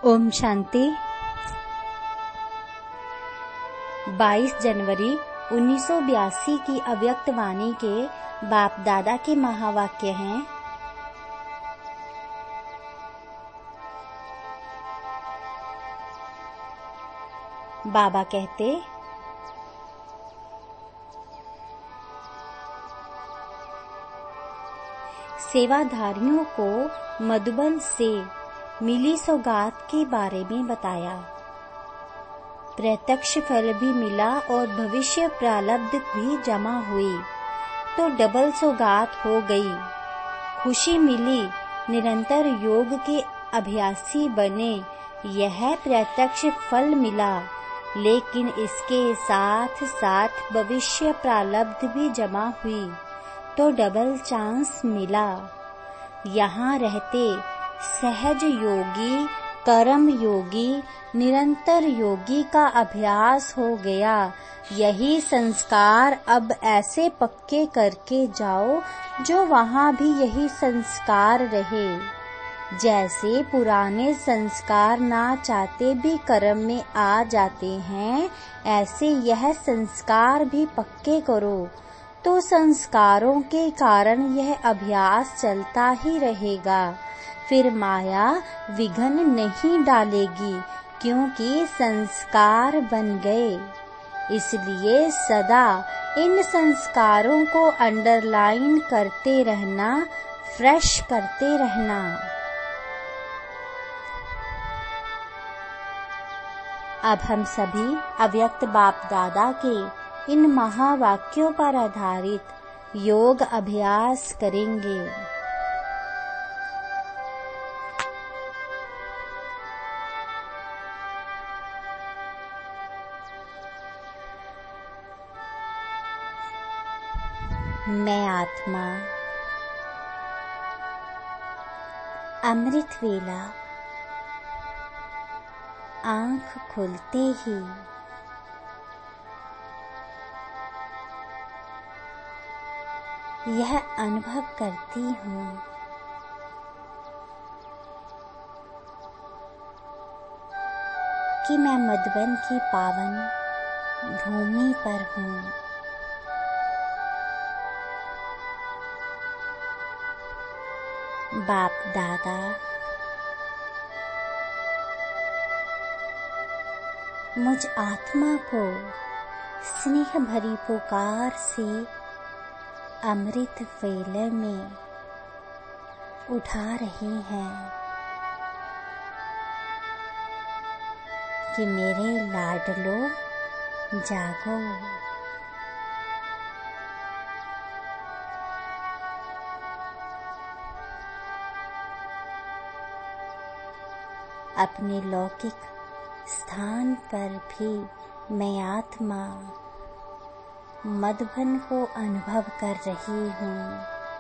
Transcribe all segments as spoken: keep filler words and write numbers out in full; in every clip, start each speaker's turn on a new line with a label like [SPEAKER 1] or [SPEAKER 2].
[SPEAKER 1] ओम शांति। बाईस जनवरी उन्नीस सौ बयासी की अव्यक्त वाणी के बाप दादा के महावाक्य हैं। बाबा कहते, सेवाधारियों को मधुबन से मिली सौगात के बारे में बताया। प्रत्यक्ष फल भी मिला और भविष्य प्रारब्ध भी जमा हुई तो डबल सौगात हो गई। खुशी मिली, निरंतर योग के अभ्यासी बने, यह प्रत्यक्ष फल मिला, लेकिन इसके साथ साथ भविष्य प्रारब्ध भी जमा हुई तो डबल चांस मिला। यहाँ रहते सहज योगी, कर्म योगी, निरंतर योगी का अभ्यास हो गया। यही संस्कार अब ऐसे पक्के करके जाओ जो वहाँ भी यही संस्कार रहे। जैसे पुराने संस्कार ना चाहते भी कर्म में आ जाते हैं, ऐसे यह संस्कार भी पक्के करो तो संस्कारों के कारण यह अभ्यास चलता ही रहेगा। फिर माया विघ्न नहीं डालेगी, क्योंकि संस्कार बन गए। इसलिए सदा इन संस्कारों को अंडरलाइन करते रहना, फ्रेश करते रहना। अब हम सभी अव्यक्त बाप दादा के इन महावाक्यों पर आधारित योग अभ्यास करेंगे। मैं आत्मा अमृत वेला आंख खुलते ही यह अनुभव करती हूँ कि मैं मधुबन की पावन भूमि पर हूँ। बाप दादा मुझ आत्मा को स्नेह भरी पुकार से अमृत वेले में उठा रहे हैं कि मेरे लाडलो जागो। अपने लौकिक स्थान पर भी मैं आत्मा मधुबन को अनुभव कर रही हूँ।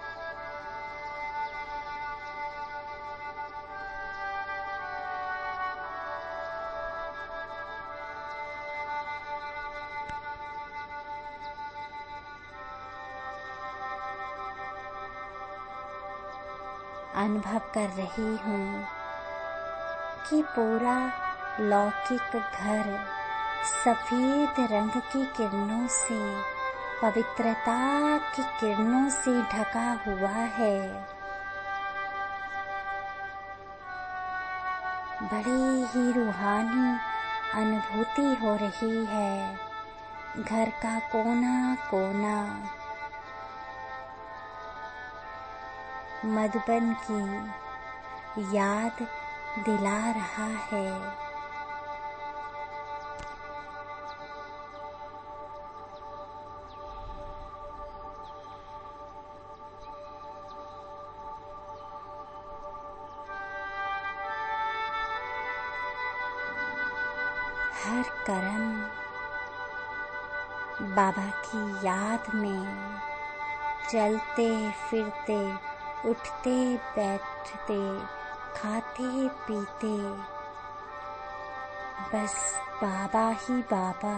[SPEAKER 1] अनुभव कर रही हूँ कि पूरा लौकिक घर सफेद रंग की किरणों से, पवित्रता की किरणों से ढका हुआ है। बड़ी ही रूहानी अनुभूति हो रही है। घर का कोना कोना मधुबन की याद दिला रहा है। हर कर्म बाबा की याद में चलते फिरते, उठते बैठते, खाते पीते, बस बाबा ही बाबा।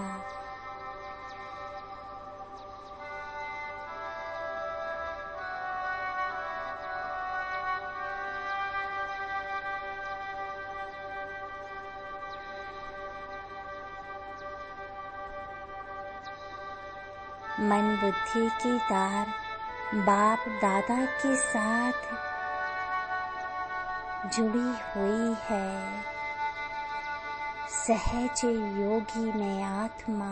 [SPEAKER 1] मन बुद्धि की तार बाप दादा के साथ जुड़ी हुई है। सहज योगी में आत्मा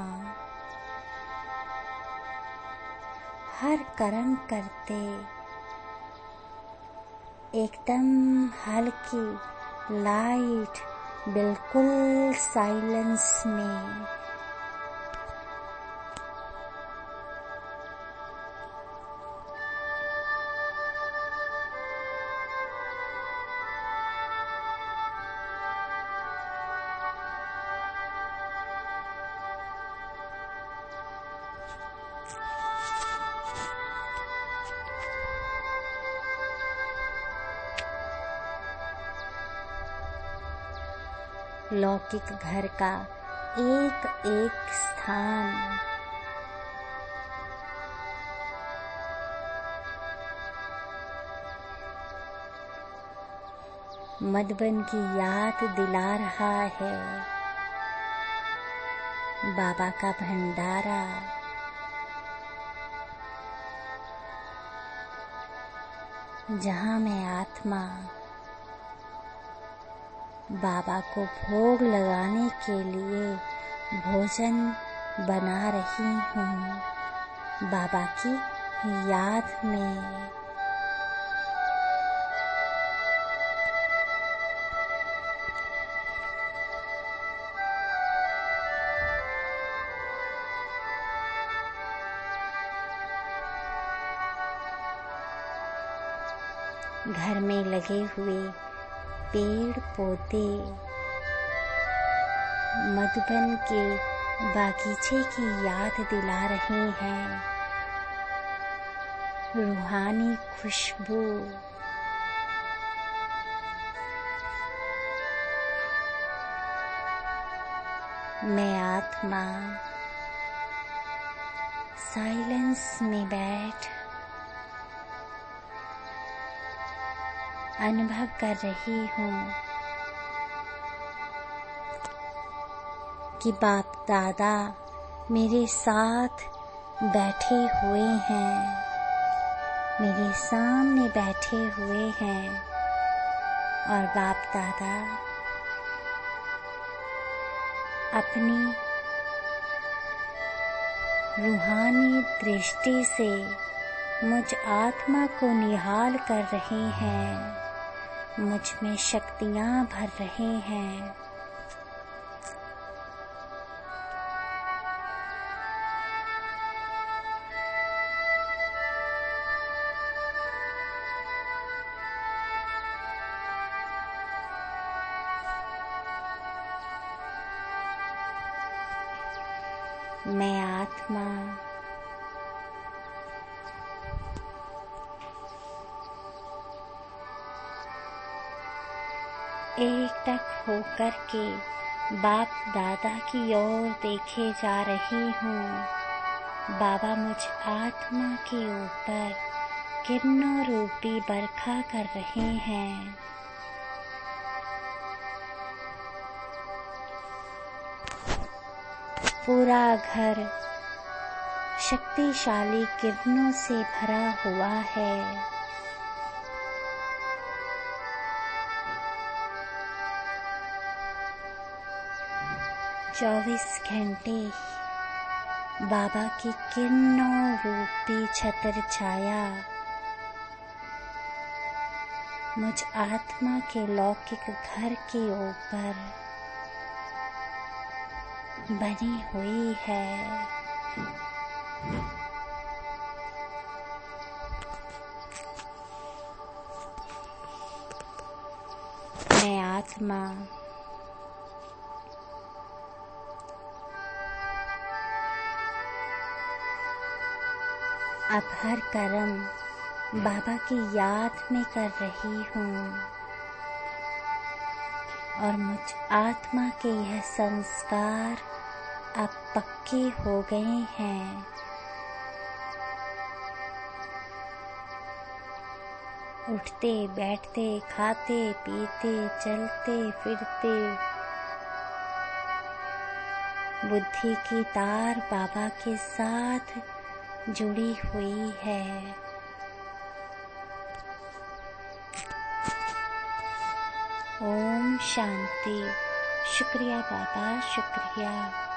[SPEAKER 1] हर कर्म करते एकदम हल्की लाइट बिल्कुल साइलेंस में लौकिक घर का एक एक स्थान मधुबन की याद दिला रहा है। बाबा का भंडारा जहाँ मैं आत्मा बाबा को भोग लगाने के लिए भोजन बना रही हूँ, बाबा की याद में। घर में लगे हुए पेड़ पौधे मधुबन के बागीचे की याद दिला रहे हैं। रूहानी खुशबू मैं आत्मा साइलेंस में बैठ अनुभव कर रही हूँ कि बाप दादा मेरे साथ बैठे हुए हैं, मेरे सामने बैठे हुए हैं और बाप दादा अपनी रूहानी दृष्टि से मुझ आत्मा को निहाल कर रहे हैं, मुझ में शक्तियाँ भर रहे हैं। मैं आत्मा एकटक होकर के बाप दादा की ओर देखे जा रही हूँ। बाबा मुझ आत्मा के ऊपर किरणों रूपी बरखा कर रहे हैं। पूरा घर शक्तिशाली किरणों से भरा हुआ है। चौबीस घंटे बाबा की किरणों रूपी छत्र छाया मुझ आत्मा के लौकिक घर के ऊपर बनी हुई है। मैं आत्मा अब हर कर्म बाबा की याद में कर रही हूँ और मुझ आत्मा के यह संस्कार अब पक्के हो गए हैं। उठते बैठते खाते पीते चलते फिरते बुद्धि की तार बाबा के साथ जुड़ी हुई है। ओम शांति। शुक्रिया बाबा, शुक्रिया।